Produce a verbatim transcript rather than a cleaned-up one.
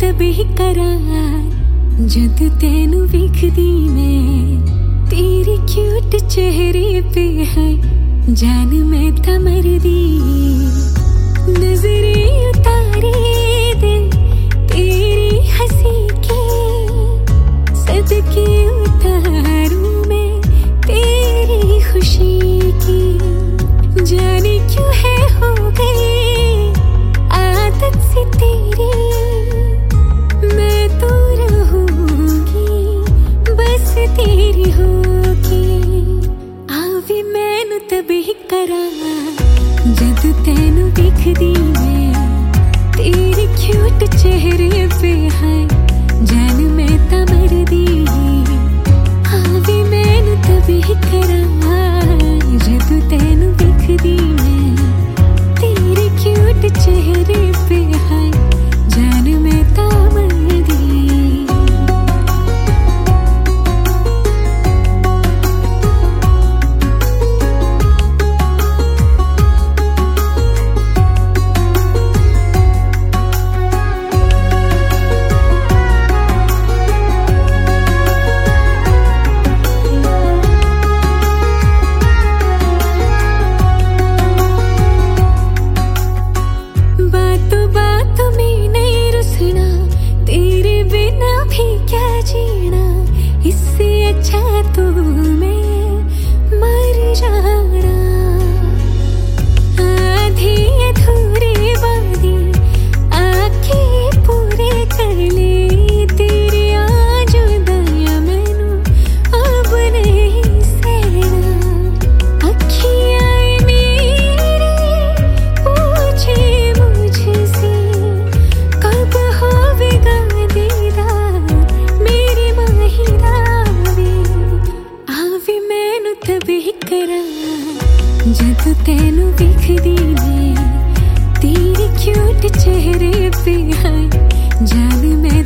तभी करार जद तेनू विखदी मैं तेरी क्यूट चेहरे पे है जान मैं ता मरदी नजरे उतारे दे तेरी हंसी की सदके उतारूं मैं तेरी खुशी की जाने क्यों है हो गई आदत सी तेरी मैं तो रहूंगी बस तेरी होगी आवी मैनू तभी करा जद तेनू दिखदी मैं तेरी क्यूट चेहरे पे है जान मैं ता मरदी आवी मैनू तभी करा जद तेनू दिखदी मैं तेरी क्यूट चेहरे पे है जान मैं ता मरदी बातों बातों में नहीं रुसना तेरे बिना भी क्या जीना इससे अच्छा तो मैं मर जाना आधी अधूरे वादे आके पूरे कर ले तेरे आज दया मैनू अब नहीं सहना अखियां मेरी पूछे मुझसे कब होवेगा दीदार मेरी माहिरा वे आवे मैनू तभी करा जद तेनू विखदी मैं तेरी क्यूट चेहरे पे है जान मैं